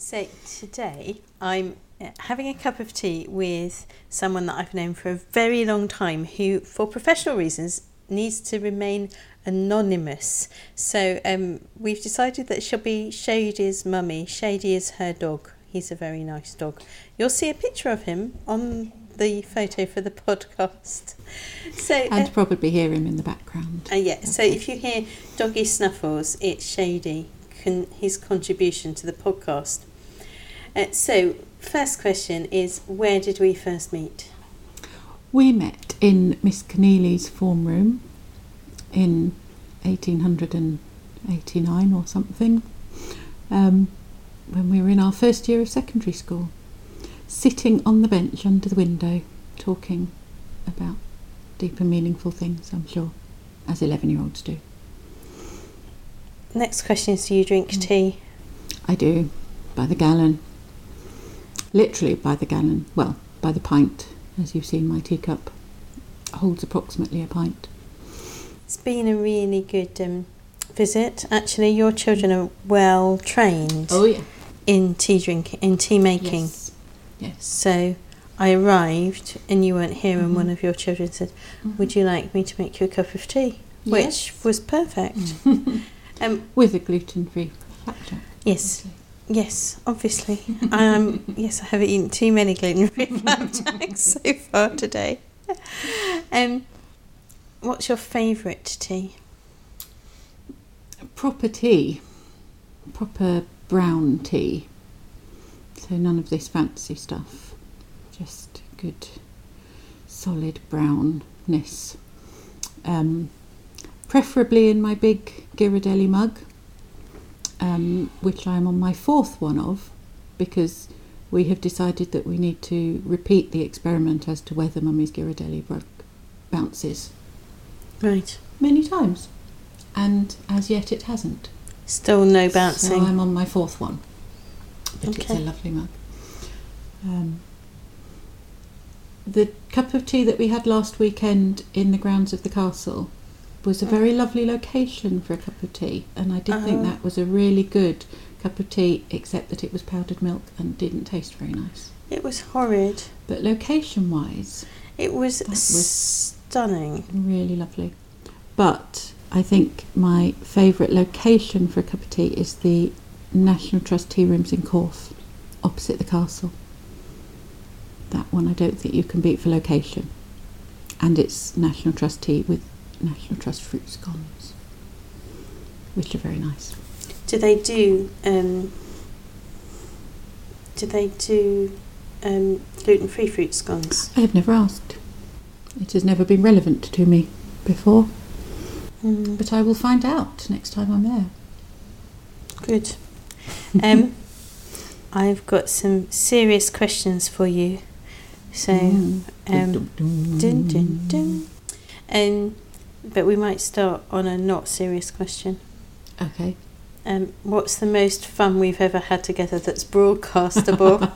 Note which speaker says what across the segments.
Speaker 1: So today I'm having a cup of tea with someone that I've known for a very long time who, for professional reasons, needs to remain anonymous. So we've decided that she'll be Shady's mummy. Shady is her dog. He's a very nice dog. You'll see a picture of him on the photo for the podcast. So
Speaker 2: and probably hear him in the background.
Speaker 1: Yeah, okay. So if you hear doggy snuffles, it's Shady, his contribution to the podcast. So first question is, where did we first meet?
Speaker 2: We met in Miss Keneally's form room in 1889 or something, when we were in our first year of secondary school, sitting on the bench under the window, talking about deep and meaningful things, I'm sure, as 11-year-olds do.
Speaker 1: Next question is, do you drink tea?
Speaker 2: I do, by the gallon. Literally by the gallon. Well, by the pint. As you've seen, my teacup holds approximately a pint.
Speaker 1: It's been a really good visit. Actually, your children are well trained.
Speaker 2: Oh yeah.
Speaker 1: In tea drinking, in tea making.
Speaker 2: Yes.
Speaker 1: So I arrived and you weren't here, and one of your children said, "Would you like me to make you a cup of tea?"
Speaker 2: Yes.
Speaker 1: Which was perfect.
Speaker 2: With a gluten-free flapjack.
Speaker 1: Yes.
Speaker 2: Obviously.
Speaker 1: Yes, obviously. Yes, I haven't eaten too many gluten-free flapjacks so far today. What's your favourite tea?
Speaker 2: Proper tea. Proper brown tea. So none of this fancy stuff. Just good, solid brownness. Preferably in my big Ghirardelli mug. Which I'm on my fourth one of, because we have decided that we need to repeat the experiment as to whether Mummy's Ghirardelli rug bounces.
Speaker 1: Right.
Speaker 2: Many times. And as yet it hasn't.
Speaker 1: Still no bouncing.
Speaker 2: So I'm on my fourth one. But
Speaker 1: Okay.
Speaker 2: It's a lovely mug. The cup of tea that we had last weekend in the grounds of the castle was a very lovely location for a cup of tea, and I did think that was a really good cup of tea, except that it was powdered milk and didn't taste very nice.
Speaker 1: It was horrid.
Speaker 2: But location-wise,
Speaker 1: It was stunning.
Speaker 2: Really lovely. But I think my favourite location for a cup of tea is the National Trust tea rooms in Corfe, opposite the castle. That one I don't think you can beat for location. And it's National Trust tea with National Trust fruit scones, which are very nice.
Speaker 1: Do they do gluten-free fruit scones?
Speaker 2: I have never asked. It has never been relevant to me before. But I will find out next time I'm there.
Speaker 1: Good. I've got some serious questions for you. So, dun, dun, dun. But we might start on a not serious question.
Speaker 2: Okay.
Speaker 1: What's the most fun we've ever had together that's broadcastable?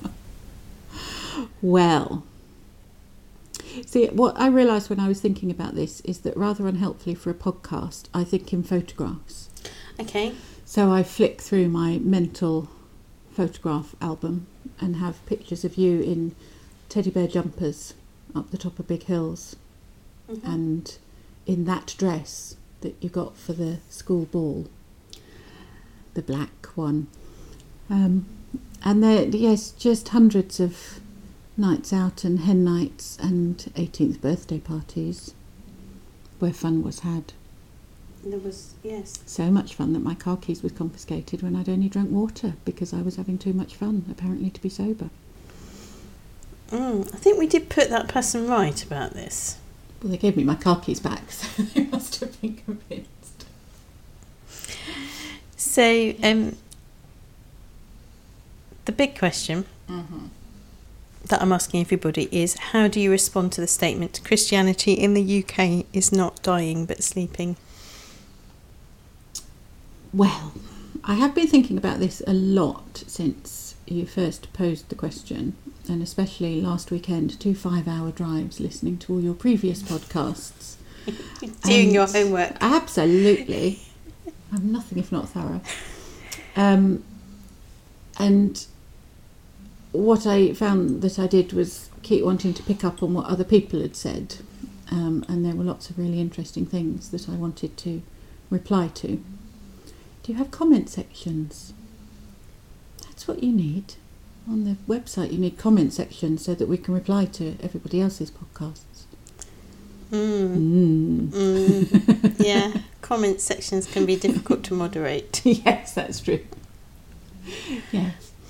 Speaker 2: Well, see, what I realised when I was thinking about this is that rather unhelpfully for a podcast, I think in photographs.
Speaker 1: Okay.
Speaker 2: So I flick through my mental photograph album and have pictures of you in teddy bear jumpers up the top of big hills, and in that dress that you got for the school ball, the black one. And there, yes, just hundreds of nights out and hen nights and 18th birthday parties where fun was had.
Speaker 1: There was, yes.
Speaker 2: So much fun that my car keys was confiscated when I'd only drunk water because I was having too much fun, apparently, to be sober.
Speaker 1: I think we did put that person right about this.
Speaker 2: Well, they gave me my car keys back, so they must have been convinced.
Speaker 1: So, the big question that I'm asking everybody is, how do you respond to the statement, Christianity in the UK is not dying but sleeping?
Speaker 2: Well, I have been thinking about this a lot since you first posed the question, and especially last weekend, 2 5-hour drives listening to all your previous podcasts.
Speaker 1: Doing your homework.
Speaker 2: Absolutely. I'm nothing if not thorough. And what I found that I did was keep wanting to pick up on what other people had said, and there were lots of really interesting things that I wanted to reply to. Do you have comment sections? That's what you need. On the website you need comment sections so that we can reply to everybody else's podcasts.
Speaker 1: Yeah, comment sections can be difficult to moderate.
Speaker 2: Yes, that's true. Yes.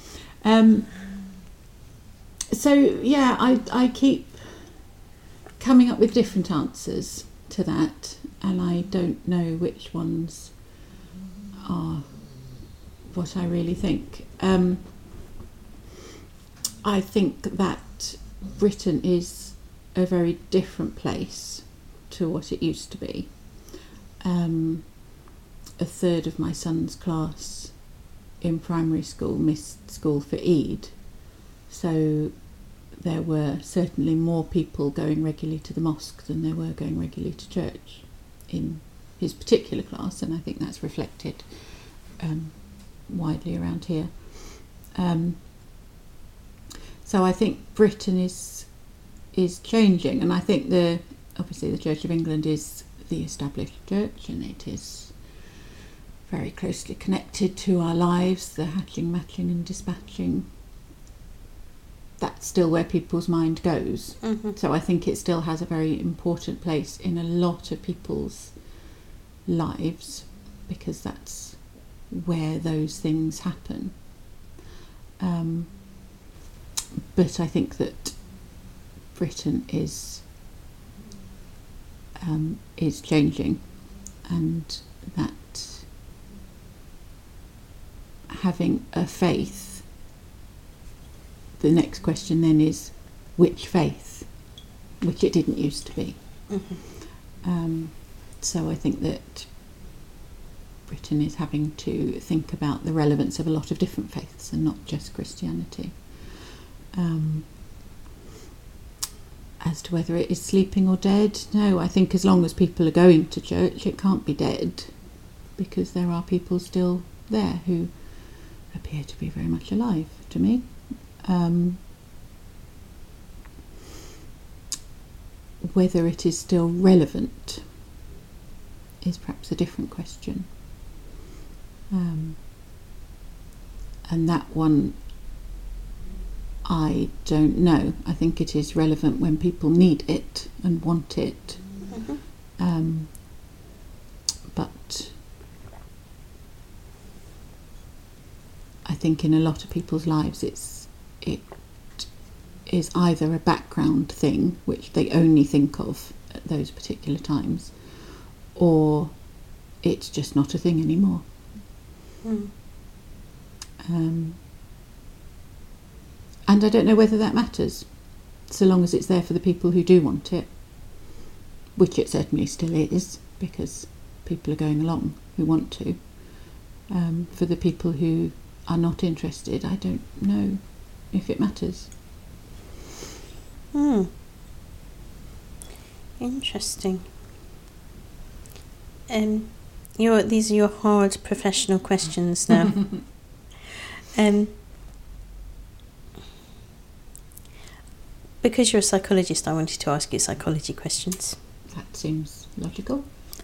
Speaker 2: So yeah, I keep coming up with different answers to that, and I don't know which ones are what I really think. I think that Britain is a very different place to what it used to be. A third of my son's class in primary school missed school for Eid, so there were certainly more people going regularly to the mosque than there were going regularly to church in his particular class, and I think that's reflected widely around here. So I think Britain is changing, and I think obviously the Church of England is the established church, and it is very closely connected to our lives, the hatching, matching and dispatching. That's still where people's mind goes. Mm-hmm. So I think it still has a very important place in a lot of people's lives, because that's where those things happen. But I think that Britain is changing, and that having a faith, the next question then is which faith, which it didn't used to be. Mm-hmm. So I think that Britain is having to think about the relevance of a lot of different faiths and not just Christianity. As to whether it is sleeping or dead, no, I think as long as people are going to church, it can't be dead, because there are people still there who appear to be very much alive to me. Whether it is still relevant is perhaps a different question. And that one, I don't know. I think it is relevant when people need it and want it. Mm-hmm. But I think in a lot of people's lives it is either a background thing which they only think of at those particular times, or it's just not a thing anymore. And I don't know whether that matters, so long as it's there for the people who do want it, which it certainly still is, because people are going along who want to. For the people who are not interested, I don't know if it matters.
Speaker 1: Interesting. These are your hard professional questions now. Because you're a psychologist, I wanted to ask you psychology questions.
Speaker 2: That seems logical.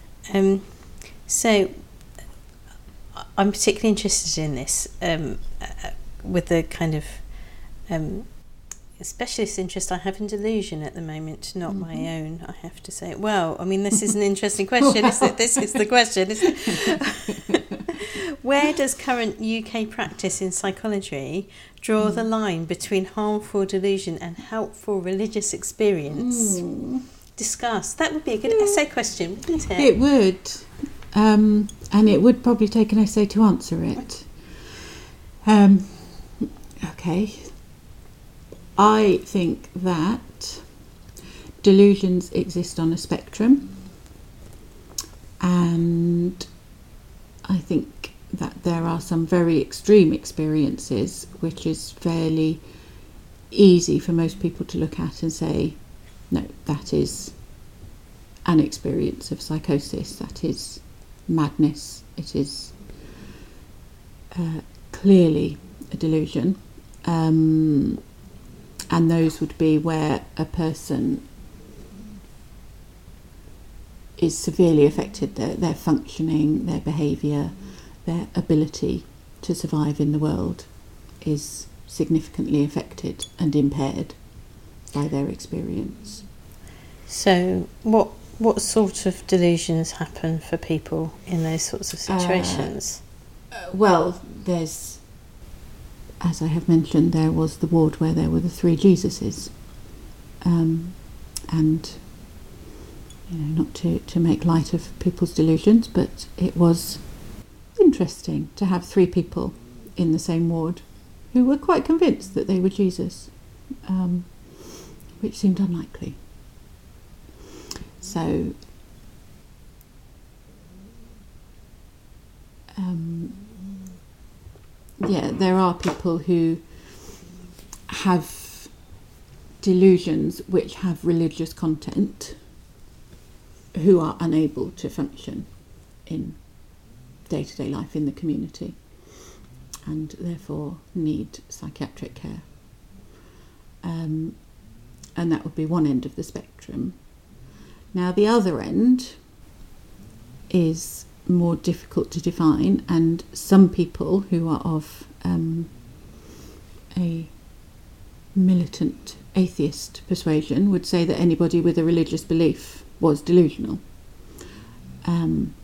Speaker 1: So, I'm particularly interested in this with the kind of specialist interest I have in delusion at the moment, not my own, I have to say. Well, I mean, this is an interesting question, isn't it? This is the question, isn't it? Where does current UK practice in psychology draw the line between harmful delusion and helpful religious experience? Discuss. That would be a good essay question, wouldn't it?
Speaker 2: It would. And it would probably take an essay to answer it. Okay. I think that delusions exist on a spectrum, and I think that there are some very extreme experiences which is fairly easy for most people to look at and say, no, that is an experience of psychosis, that is madness, it is clearly a delusion, and those would be where a person is severely affected, their functioning, their behaviour, their ability to survive in the world is significantly affected and impaired by their experience.
Speaker 1: So what sort of delusions happen for people in those sorts of situations?
Speaker 2: Well, there's, as I have mentioned, there was the ward where there were the 3 Jesuses, and not to make light of people's delusions, but it was interesting to have 3 people in the same ward who were quite convinced that they were Jesus, which seemed unlikely. So there are people who have delusions which have religious content who are unable to function in day-to-day life in the community and therefore need psychiatric care. And that would be one end of the spectrum. Now the other end is more difficult to define, and some people who are of a militant atheist persuasion would say that anybody with a religious belief was delusional. And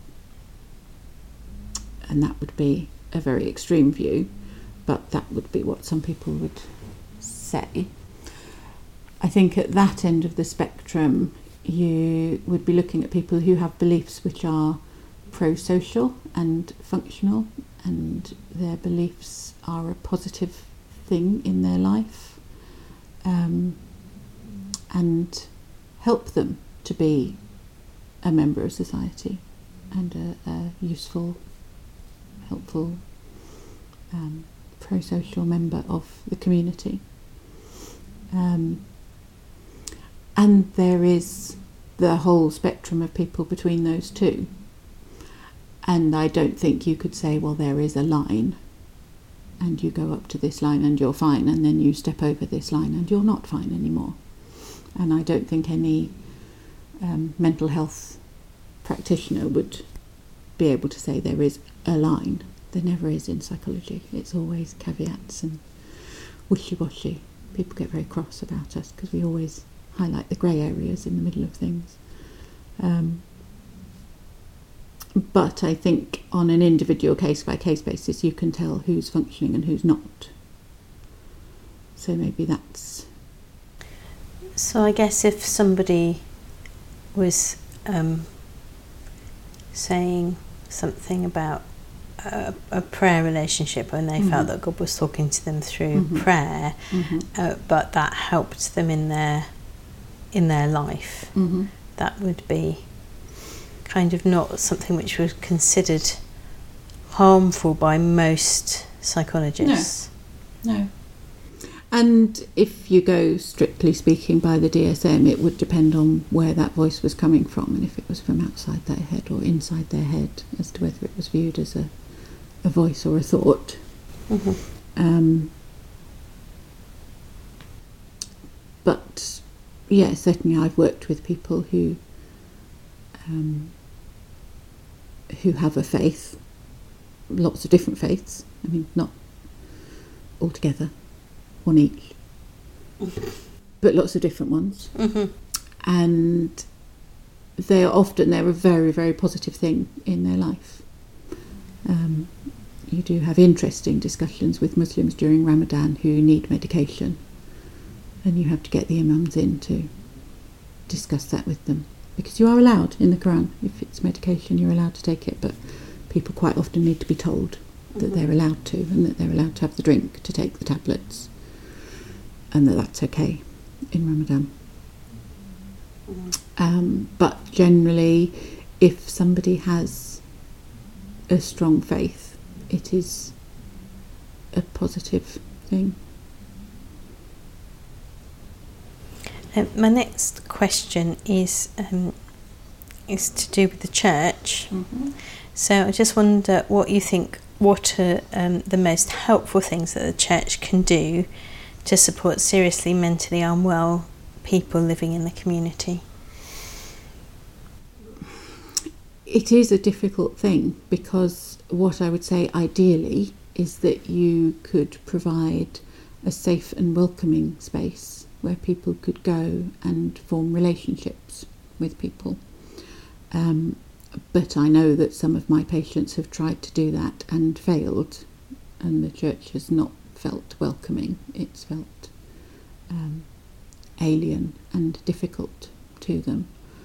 Speaker 2: that would be a very extreme view, but that would be what some people would say. I think at that end of the spectrum you would be looking at people who have beliefs which are pro-social and functional, and their beliefs are a positive thing in their life, and help them to be a member of society and a useful, helpful, pro-social member of the community. And there is the whole spectrum of people between those two. And I don't think you could say, well, there is a line and you go up to this line and you're fine, and then you step over this line and you're not fine anymore. And I don't think any mental health practitioner would be able to say there is a line. There never is in psychology. It's always caveats and wishy-washy. People get very cross about us because we always highlight the grey areas in the middle of things. But I think on an individual case-by-case basis you can tell who's functioning and who's not. So maybe that's...
Speaker 1: So I guess if somebody was saying something about a prayer relationship, and they felt that God was talking to them through prayer, but that helped them in their life, that would be kind of not something which was considered harmful by most psychologists.
Speaker 2: No. And if you go strictly speaking by the DSM, it would depend on where that voice was coming from, and if it was from outside their head or inside their head, as to whether it was viewed as a voice or a thought. But yeah, certainly I've worked with people who have a faith, lots of different faiths. I mean, not all together, one each, but lots of different ones. And they're a very, very positive thing in their life. You do have interesting discussions with Muslims during Ramadan who need medication, and you have to get the imams in to discuss that with them, because you are allowed in the Quran, if it's medication you're allowed to take it, but people quite often need to be told that they're allowed to, and that they're allowed to have the drink, to take the tablets, and that's okay in Ramadan. But generally, if somebody has a strong faith, it is a positive thing.
Speaker 1: My next question is to do with the church. So I just wonder what you think what are the most helpful things that the church can do to support seriously mentally unwell people living in the community?
Speaker 2: It is a difficult thing, because what I would say ideally is that you could provide a safe and welcoming space where people could go and form relationships with people. But I know that some of my patients have tried to do that and failed, and the church has not felt welcoming. It's felt alien and difficult to them.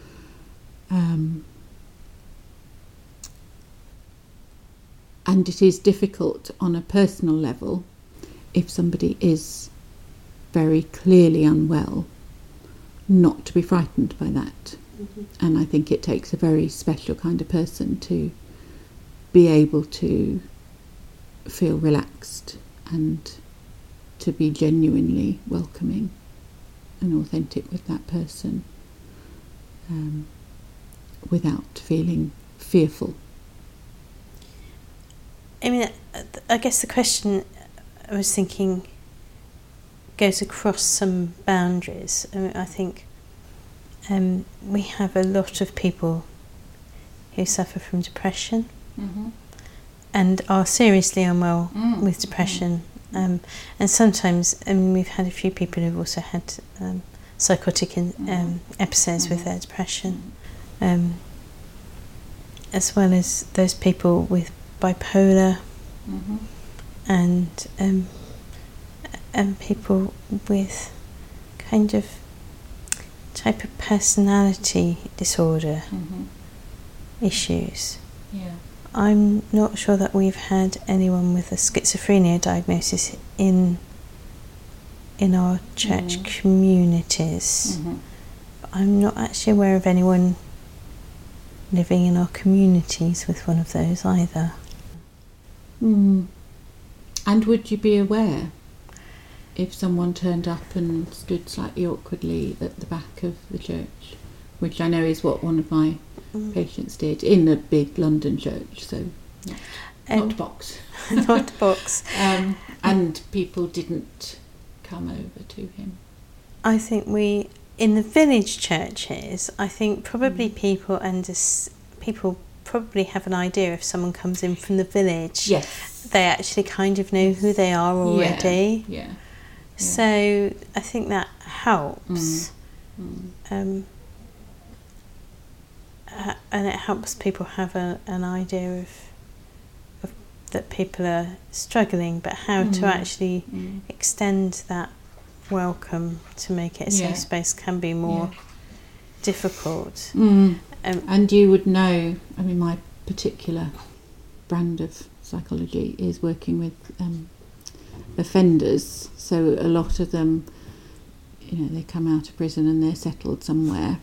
Speaker 2: And it is difficult on a personal level if somebody is very clearly unwell, not to be frightened by that. Mm-hmm. And I think it takes a very special kind of person to be able to feel relaxed and to be genuinely welcoming and authentic with that person, without feeling fearful.
Speaker 1: I mean, I guess the question I was thinking goes across some boundaries. I think we have a lot of people who suffer from depression, mm-hmm. and are seriously unwell with depression. And sometimes, we've had a few people who've also had psychotic episodes with their depression, as well as those people with bipolar, mm-hmm. and people with kind of type of personality disorder issues.
Speaker 2: Yeah.
Speaker 1: I'm not sure that we've had anyone with a schizophrenia diagnosis in our church communities. Mm-hmm. I'm not actually aware of anyone living in our communities with one of those either.
Speaker 2: Mm. And would you be aware if someone turned up and stood slightly awkwardly at the back of the church, which I know is what one of my patients did in a big London church, so not box.
Speaker 1: Not box.
Speaker 2: And people didn't come over to him?
Speaker 1: I think in the village churches, I think probably people probably have an idea if someone comes in from the village.
Speaker 2: Yes.
Speaker 1: They actually kind of know who they are already.
Speaker 2: Yeah.
Speaker 1: So I think that helps. And it helps people have an idea of that people are struggling, but how to actually extend that welcome to make it a safe space can be more difficult.
Speaker 2: And you would know, I mean, my particular brand of psychology is working with offenders, so a lot of them, they come out of prison and they're settled somewhere,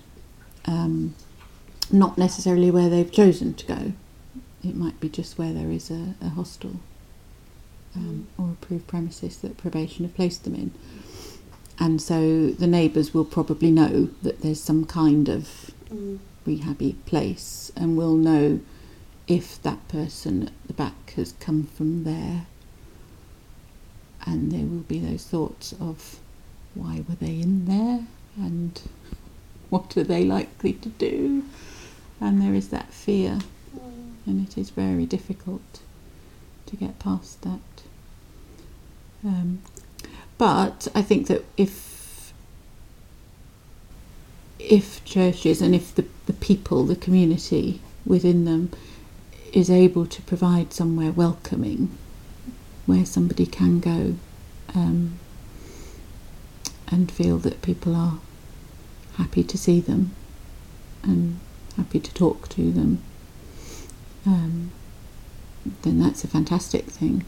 Speaker 2: not necessarily where they've chosen to go. It might be just where there is a hostel or approved premises that probation have placed them in. And so the neighbours will probably know that there's some kind of rehabby place, and will know if that person at the back has come from there. And there will be those thoughts of, why were they in there? And what are they likely to do? And there is that fear. And it is very difficult to get past that. But I think that if churches and if the people, the community within them is able to provide somewhere welcoming, where somebody can go and feel that people are happy to see them and happy to talk to them, then that's a fantastic thing.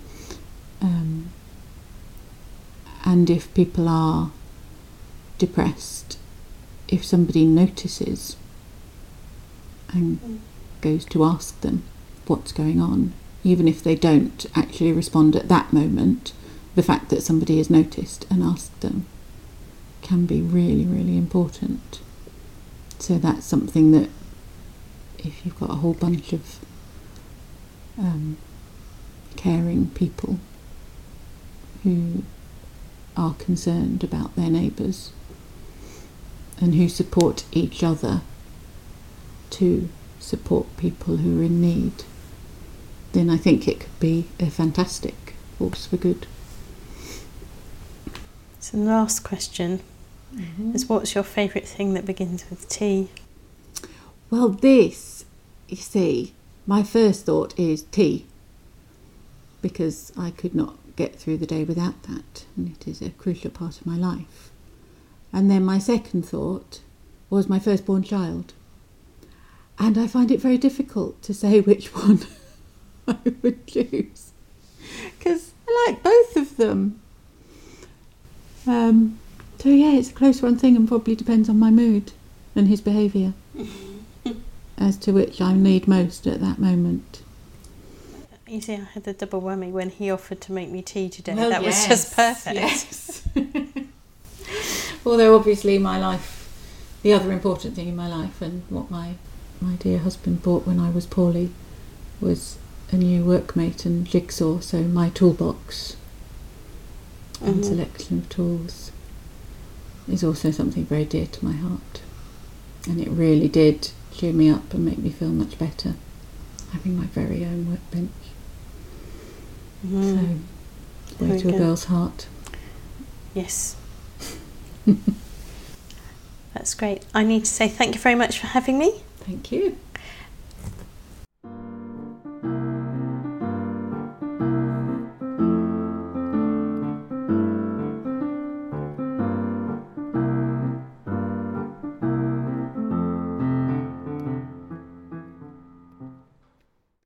Speaker 2: And if people are depressed, if somebody notices and goes to ask them what's going on, even if they don't actually respond at that moment, the fact that somebody has noticed and asked them can be really, really important. So that's something that, if you've got a whole bunch of caring people who are concerned about their neighbours and who support each other to support people who are in need, then I think it could be a fantastic force for good.
Speaker 1: So the last question is, what's your favourite thing that begins with T?
Speaker 2: Well, this, you see, my first thought is tea, because I could not get through the day without that, and it is a crucial part of my life. And then my second thought was my firstborn child, and I find it very difficult to say which one I would choose, because I like both of them. So yeah, it's a close one thing, and probably depends on my mood and his behaviour as to which I need most at that moment.
Speaker 1: You see, I had the double whammy when he offered to make me tea today.
Speaker 2: Well,
Speaker 1: that was just perfect.
Speaker 2: Yes. Although obviously my life, the other important thing in my life, and what my dear husband bought when I was poorly, was a new workmate and jigsaw, so my toolbox and selection of tools is also something very dear to my heart. And it really did cheer me up and make me feel much better, having my very own workbench. So, way to a girl's heart.
Speaker 1: Yes. That's great. I need to say thank you very much for having me.
Speaker 2: Thank you.